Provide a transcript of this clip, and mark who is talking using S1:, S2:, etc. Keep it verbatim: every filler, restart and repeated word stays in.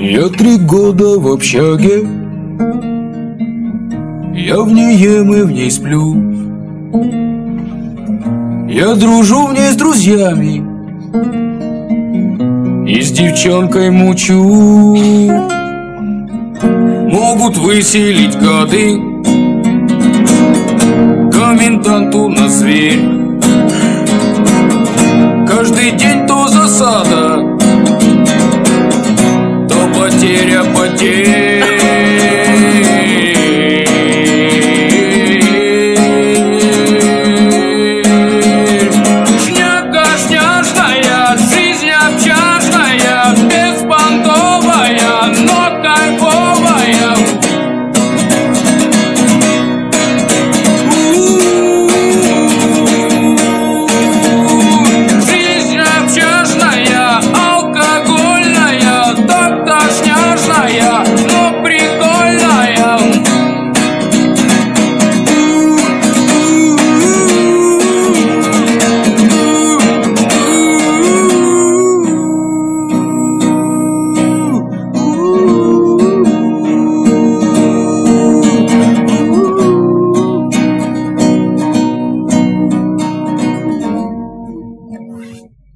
S1: Я три года в общаге, я в ней ем и в ней сплю. Я дружу в ней с друзьями и с девчонкой мучу. Могут выселить гады, коменданту на зверь. Каждый день то засада,